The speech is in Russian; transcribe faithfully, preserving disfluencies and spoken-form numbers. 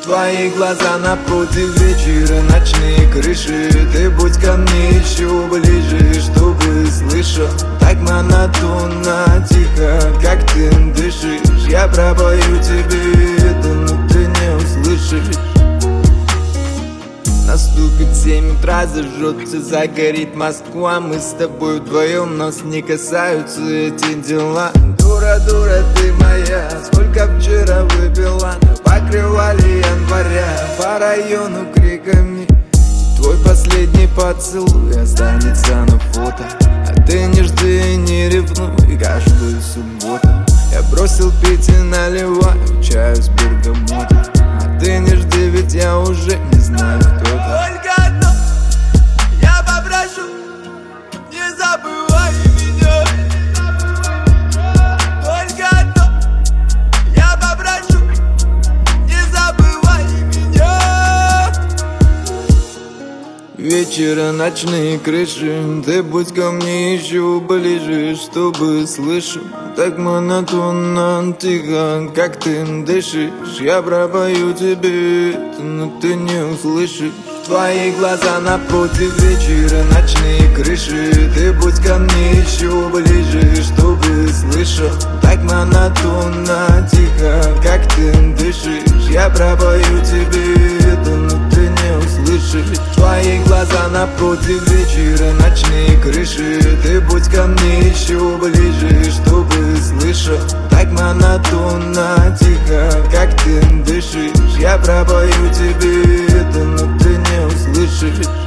Твои глаза напротив вечера, ночные крыши. Ты будь ко мне еще ближе, чтобы слышал так монотонно, тихо, как ты дышишь. Я пропою тебе это, но ты не услышишь. Наступит семь утра, зажжется, загорит Москва. Мы с тобой вдвоем, нас не касаются эти дела. Дура, дура, ты моя, сколько вчера выпила. Покрывали января по району криками. Твой последний поцелуй останется на фото. А ты не жди и не ревнуй каждую субботу. Я бросил пить и наливаю чаю с бергамота. А ты не жди, ведь я уже не знаю, кто ты. Только одно я попрошу, не забывай меня. Только одно я попрошу, не забывай меня. Вечера, ночные крыши. Ты будь ко мне еще ближе, чтобы слышал так монотонно, тихо, как ты дышишь. Я пропою тебе это, но ты не услышишь. Твои глаза напротив вечера, ночные крыши. Ты будь ко мне еще ближе, чтобы слышал так монотонно, тихо, как ты дышишь. Я пропою тебе это, но ты не услышишь. Твои глаза напротив вечера, ночные крыши. Ты будь ко мне еще ближе, чтобы слышал так монотонно, тихо, как ты дышишь. Я пропою тебе это, но ты не услышишь.